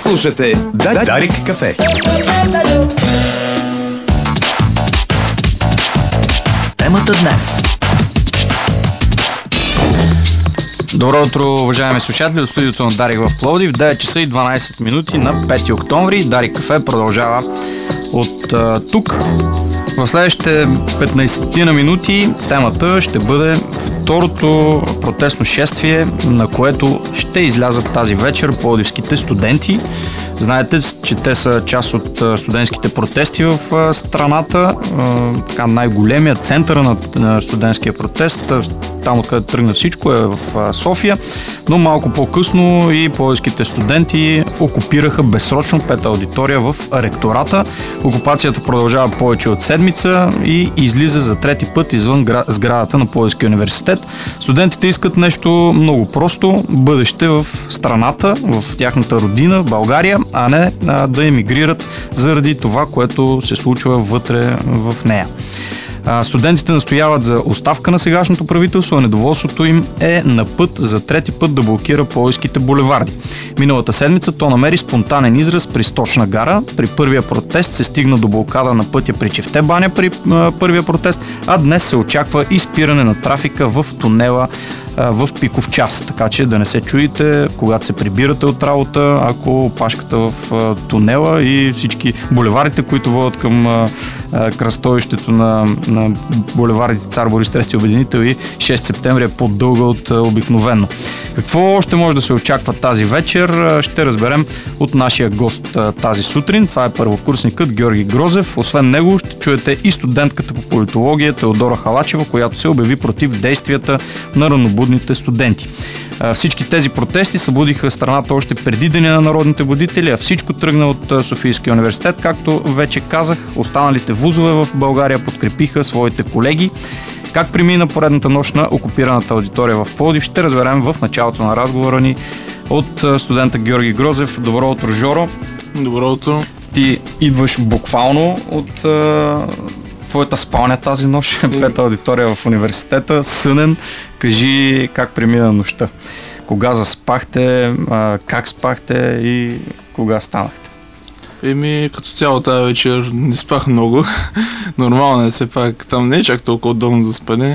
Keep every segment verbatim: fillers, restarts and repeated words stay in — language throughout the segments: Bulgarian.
Слушате Дарик кафе. Темата днес. Добро утро, уважаеми слушатели от студиото на Дарик в Пловдив. девет часа и дванайсет минути на пети октомври. Дарик кафе продължава от а, тук. В следващите петнайсет на минути темата ще бъде второто протестно шествие, на което ще излязат тази вечер пловдивските студенти. Знаете, че те са част от студентските протести в страната. Така, най-големият център на студентския протест, там откъде тръгна всичко, е в София, но малко по-късно и пловдивските студенти окупираха безсрочно пета аудитория в ректората. Окупацията продължава повече от седмица и излиза за трети път извън сградата на Пловдивския университет. Студентите искат нещо много просто: бъдеще в страната, в тяхната родина, България, а не а, да емигрират заради това, което се случва вътре в нея. А, студентите настояват за оставка на сегашното правителство, а недоволството им е на път за трети път да блокира пловдивските булеварди. Миналата седмица то намери спонтанен израз при Сточна гара. При първия протест се стигна до блокада на пътя при Чифте баня при а, първия протест, а днес се очаква и спиране на трафика в тунела в пиков час, така че да не се чудите, когато се прибирате от работа, ако опашката в тунела и всички булеварите, които водят към кръстовището на, на булеварите Цар Борис трети обединител и шести септември е по-дълга от обикновено. Какво още може да се очаква тази вечер, ще разберем от нашия гост тази сутрин. Това е първокурсникът Георги Грозев. Освен него ще чуете и студентката по политология Теодора Халачева, която се обяви против действията на ранобудните студенти. Всички тези протести събудиха страната още преди Деня на народните будители, а всичко тръгна от Софийския университет. Както вече казах, останалите вузове в България подкрепиха своите колеги. Как премина поредната нощ на окупираната аудитория в Пловдив, ще разберем в началото на разговора ни от студента Георги Грозев. Добро утро, Жоро. Добро утро. Ти идваш буквално от а, твоята спалня тази нощ, пета аудитория в университета, сънен. Кажи как премина нощта. Кога заспахте, а, как спахте и кога станахте? Еми, като цяло тази вечер не спах много. Нормално е, все пак там не е чак толкова удобно за спане,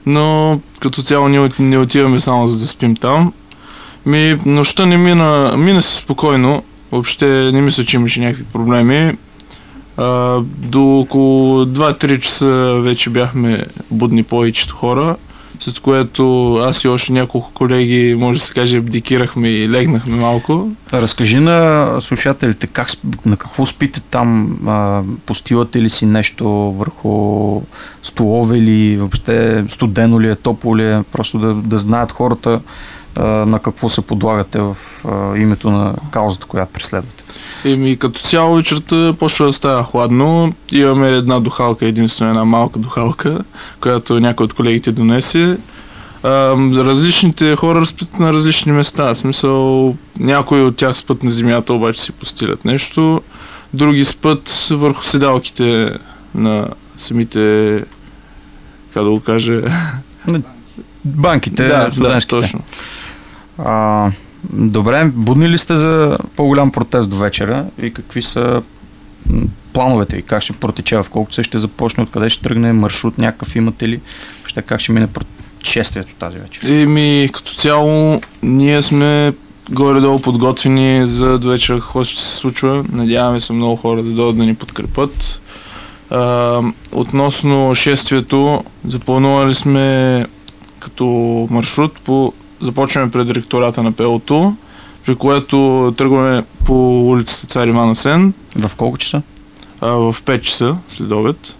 но като цяло ние не отиваме само за да спим там. Ми, нощта не мина, мина си спокойно, въобще не мисля, че имаше някакви проблеми. А, до около два-три часа вече бяхме будни повечето хора, след което аз и още няколко колеги, може да се каже, абдикирахме и легнахме малко. Разкажи на слушателите как, на какво спите там, а, постилате ли си нещо върху столове или въобще студено ли е, топло ли е, просто да, да знаят хората а, на какво се подлагате в а, името на каузата, която преследвате. Еми, като цяло вечерта почва да става хладно. Имаме една духалка, единствено една малка духалка, която някой от колегите донесе. А, различните хора спят на различни места. В смисъл, някои от тях спят на земята, обаче си постилят нещо. Други спят върху седалките на самите, как да го кажа... Банките, да, студентските. Да, точно. А, добре, будни ли сте за по-голям протест до вечера и какви са плановете и как ще протече, в колко се ще започне, откъде ще тръгне маршрут, някакъв имате ли, ще как ще мине шествието тази вечер? Еми, като цяло ние сме горе-долу подготвени за до вечера какво ще се случва. Надяваме се много хора да дойдат да ни подкрепят. А, относно шествието, запланували сме като маршрут по започваме пред ректората на ПЕО-то, при което тръгваме по улицата Цар Иван Асен. В колко часа? А, в пет часа след обед.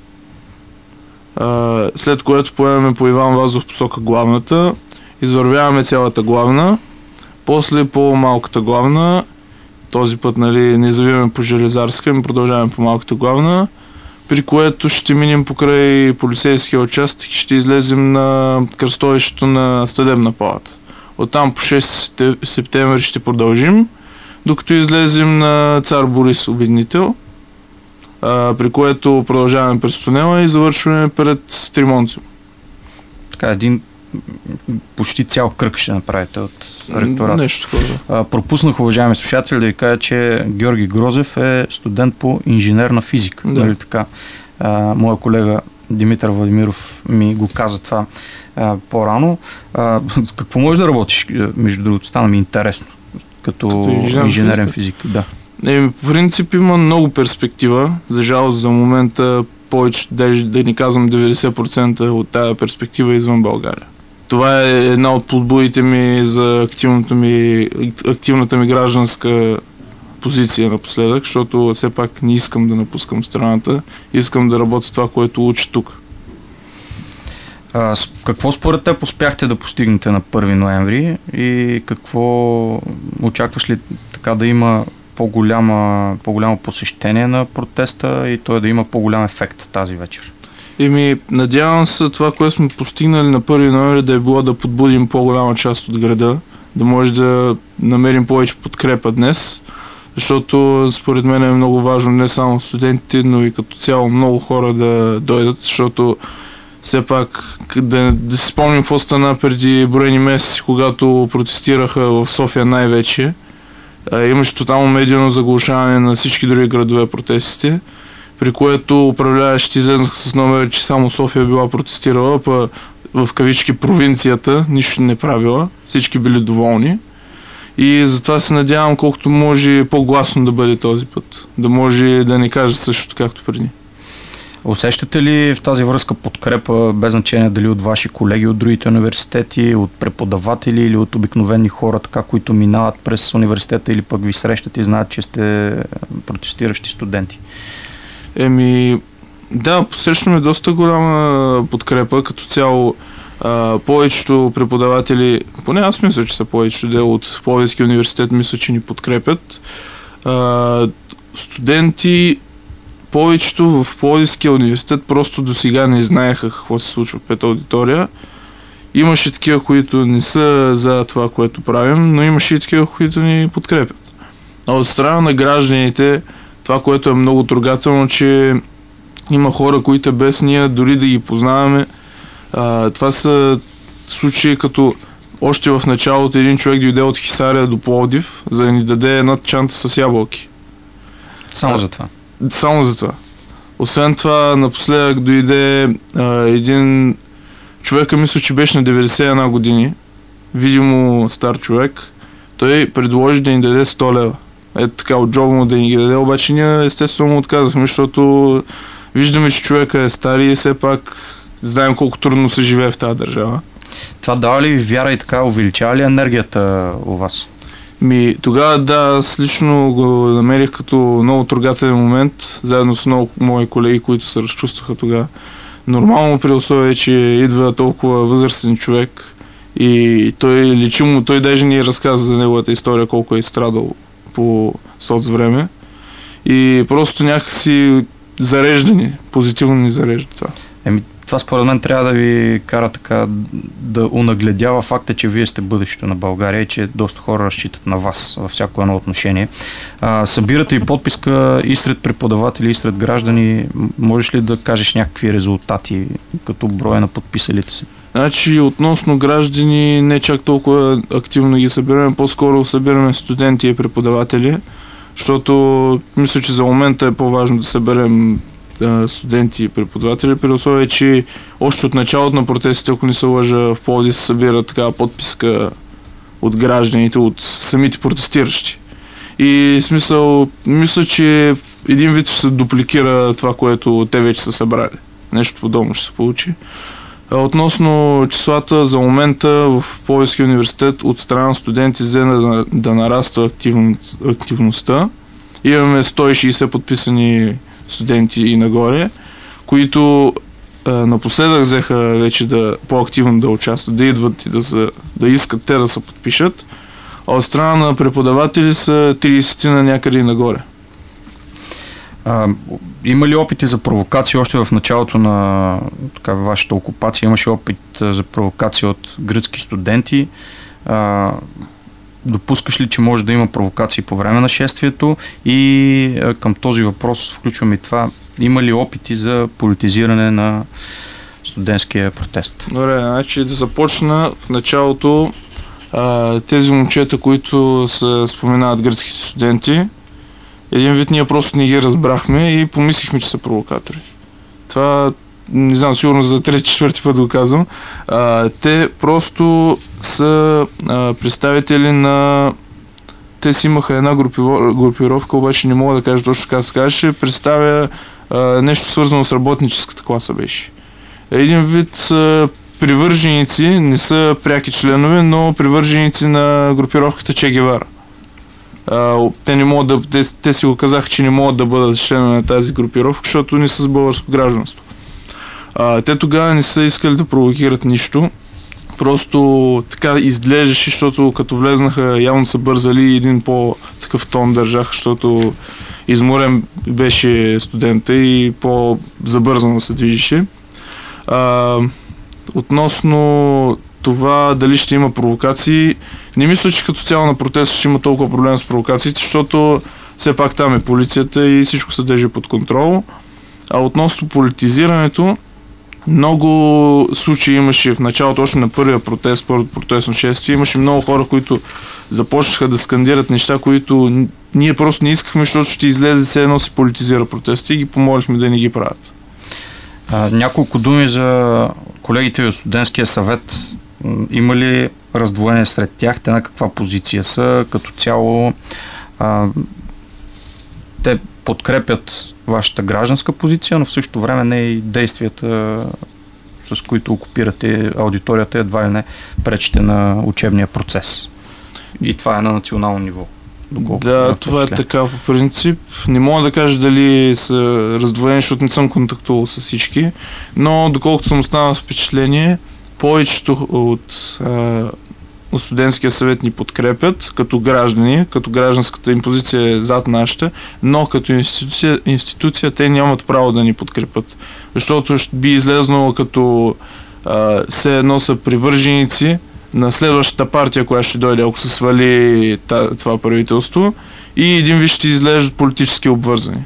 А, след което поемаме по Иван Вазов посока главната, извървяваме цялата главна, после по малката главна, този път, нали, не завиваме по Железарска, ми продължаваме по малката главна, при което ще минем покрай полицейския участък и ще излезем на кръстовището на Съдебна палата. Оттам по шести септември ще продължим, докато излезем на Цар Борис обединител, а, при което продължаваме през тунела и завършваме пред Тримонциум. Така, един почти цял кръг ще направите от ректората. Нещо такова. Пропуснах, уважаеми слушатели, да ви кажа, че Георги Грозев е студент по инженерна физика. Да. Нали така? А, моя колега Димитър Владимиров ми го каза това а, по-рано. А, с какво можеш да работиш, между другото? Стана ми интересно. Като, като инженерен, инженерен физик. Да. Е, по принцип има много перспектива. За жалост за момента повече, даже да ни казвам деветдесет процента от тази перспектива е извън България. Това е една от подбудите ми за активната ми, активната ми гражданска позиция напоследък, защото все пак не искам да напускам страната, искам да работя това, което уча тук. А, с, какво според теб успяхте да постигнете на първи ноември и какво очакваш ли така да има по-голяма, по-голямо посещение на протеста и той да има по-голям ефект тази вечер? Еми, надявам се това, което сме постигнали на първи ноември да е било да подбудим по-голяма част от града, да може да намерим повече подкрепа днес, защото според мен е много важно не само студентите, но и като цяло много хора да дойдат, защото все пак да, да си спомним какво стана преди броени месеци, когато протестираха в София най-вече. Имаше тотално медийно заглушаване на всички други градове протестите, при което управляващите излезнаха с номер, че само София била протестирала, па в кавички провинцията нищо не правила, всички били доволни. И затова се надявам колкото може по-гласно да бъде този път, да може да не каже също както преди. Усещате ли в тази връзка подкрепа, без значение дали от ваши колеги от другите университети, от преподаватели или от обикновени хора, така, които минават през университета или пък ви срещат и знаят, че сте протестиращи студенти? Еми, да, посрещаме доста голяма подкрепа, като цяло а, повечето преподаватели, поне аз мисля, че са повечето дел от Пловдивския университет, мисля, че ни подкрепят. А, студенти повечето в Пловдивския университет просто до сега не знаеха какво се случва в пета аудитория. Имаше такива, които не са за това, което правим, но имаше и такива, които ни подкрепят. А от страна на гражданите, това, което е много трогателно, че има хора, които без ние дори да ги познаваме. А, това са случаи като още в началото един човек дойде от Хисаря до Пловдив, за да ни даде една чанта с ябълки. Само а, за това? Само за това. Освен това, напоследък дойде а, един човека, мисля, че беше на деветдесет и една години, видимо стар човек. Той предложи да ни даде сто лева. Ето така, от джоба му да ни ги даде, обаче ние естествено му отказахме, защото виждаме, че човека е стар и все пак знаем колко трудно се живее в тази държава. Това дава ли ви вяра и така увеличава ли енергията у вас? Ми, тогава да, аз лично го намерих като много трогателен момент, заедно с много мои колеги, които се разчувстваха тогава. Нормално при условие, че идва толкова възрастен човек и той личимо, той даже ни разказа за неговата история, колко е страдал по соцвреме и просто някакси зареждани, позитивно ни зарежда това. Еми, това според мен трябва да ви кара така да унагледява факта, че вие сте бъдещето на България и че доста хора разчитат на вас във всяко едно отношение. А, събирате и подписка и сред преподаватели, и сред граждани. Можеш ли да кажеш някакви резултати като броя на подписалите се? Значи, относно граждани не чак толкова активно ги събираме, по-скоро събираме студенти и преподаватели, защото мисля, че за момента е по-важно да съберем да, студенти и преподаватели, при условие, че още от началото на протестите, ако не се лъжа, в Пловдив се събира такава подписка от гражданите, от самите протестиращи. И смисъл, мисля, че един вид ще се дупликира това, което те вече са събрали. Нещо подобно ще се получи. Относно числата, за момента в Пловдивския университет от страна студенти взе да, да нараства активно, активността. Имаме сто и шейсет подписани студенти и нагоре, които а, напоследък взеха вече да по-активно да участват, да идват и да, са, да искат те да се подпишат. А от страна на преподаватели са трийсет на някъде и нагоре. А, има ли опити за провокация още в началото на така, вашата окупация? Имаше опит за провокация от гръцки студенти. А, допускаш ли, че може да има провокации по време на шествието? И а, към този въпрос включваме и това. Има ли опити за политизиране на студентския протест? Добре, значи да започна в началото. А, тези момчета, които се споменават гръцките студенти, един вид ние просто не ги разбрахме и помислихме, че са провокатори. Това, не знам, сигурно за трети-четвърти път го казвам. А, те просто са а, представители на... Те си имаха една групировка, обаче не мога да кажа точно така се каже. Представя а, нещо свързано с работническата класа беше. Един вид а, привърженици, не са пряки членове, но привърженици на групировката Че Гевара. А, те, не могат да, те, те си го казаха, че не могат да бъдат членове на тази групировка, защото не са с българско гражданство. А, те тогава не са искали да провокират нищо. Просто така изглеждаше, защото като влезнаха, явно са бързали и един по-такъв тон държаха, защото изморен беше студента и по-забързано се движеше. А, относно това дали ще има провокации, не мисля, че като цяло на протест ще има толкова проблем с провокациите, защото все пак там е полицията и всичко се държи под контрол. А относно политизирането, много случаи имаше в началото, още на първия протест, първото протестно шествие, имаше много хора, които започнаха да скандират неща, които ние просто не искахме, защото ще излезе все едно се политизира протеста и ги помолихме да не ги правят. А, няколко думи за колегите ви от студентския съвет. Има ли раздвоение сред тях? Те на каква позиция са? Като цяло а, те подкрепят вашата гражданска позиция, но в същото време не и действията, с които окупирате аудиторията, едва ли не пречите на учебния процес. И това е на национално ниво. Да, това е така по принцип. Не мога да кажа дали са раздвоени, защото не съм контактувал с всички, но доколкото съм останал с впечатление, повечето от, а, от студентския съвет ни подкрепят като граждани, като гражданската им позиция е зад нашата, но като институция, институция те нямат право да ни подкрепят, защото би излезнало като а, все едно са привърженици на следващата партия, която ще дойде, ако се свали това правителство, и един вид ще изглеждат политически обвързани.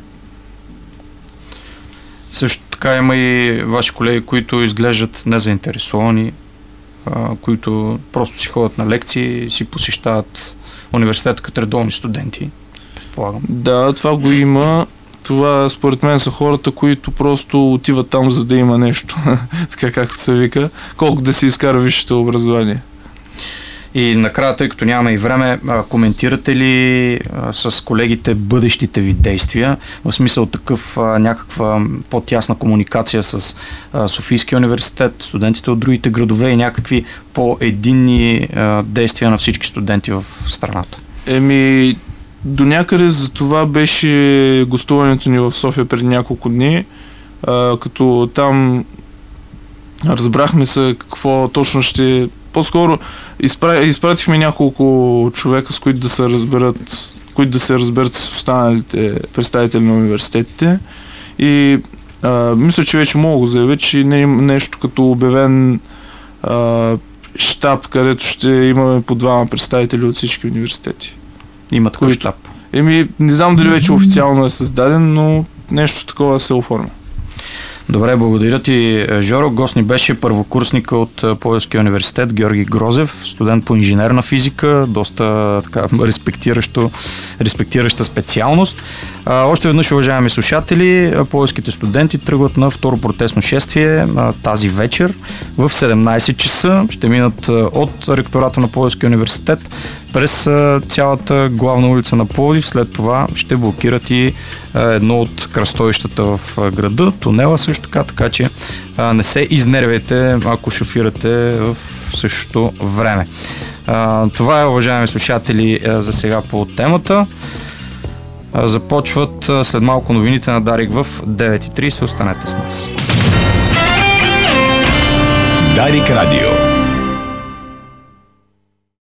Също така има и ваши колеги, които изглеждат незаинтересовани, а, които просто си ходят на лекции, си посещават университета като редовни студенти, предполагам. Да, това го има. Това според мен са хората, които просто отиват там, за да има нещо, така както се вика, колко да си изкара висшето образование. И накрая, тъй като нямаме и време, коментирате ли а, с колегите бъдещите ви действия, в смисъл такъв а, някаква по-тясна комуникация с а, Софийския университет, студентите от другите градове и някакви по-единни а, действия на всички студенти в страната? Еми, до някъде за това беше гостуването ни в София преди няколко дни, а, като там разбрахме се какво точно ще... По-скоро изпра... изпратихме няколко човека, с които да се разберат, които да се разберат с останалите представители на университетите, и а, мисля, че вече мога да го заявя, че не има нещо като обявен а, щаб, където ще имаме по двама представители от всички университети. Има такъв щаб? Еми, не знам дали вече официално е създаден, но нещо такова се оформя. Добре, благодаря ти, Жоро. Гост ни беше първокурсника от Пловдивския университет Георги Грозев, студент по инженерна физика, доста така респектираща специалност. А, още веднъж, уважаеми слушатели, пловдивските студенти тръгват на второ протестно шествие а, тази вечер в седемнайсет часа. Ще минат а, от ректората на Пловдивския университет през а, цялата главна улица на Пловдив. След това ще блокират и а, едно от кръстовищата в а, града, тунела също така, така че а, не се изнервяйте, ако шофирате в същото време. А, това е, уважаеми слушатели, а, за сега по темата. А, започват а, след малко новините на Дарик в девет и трийсет. Останете с нас. Дарик Радио.